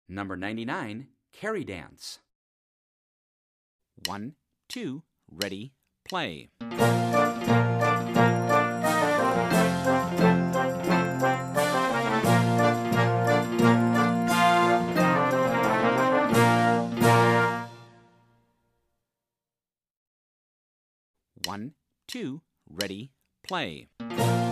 Number 99, Carry Dance. 1, 2, ready, play. 1, 2, ready, play.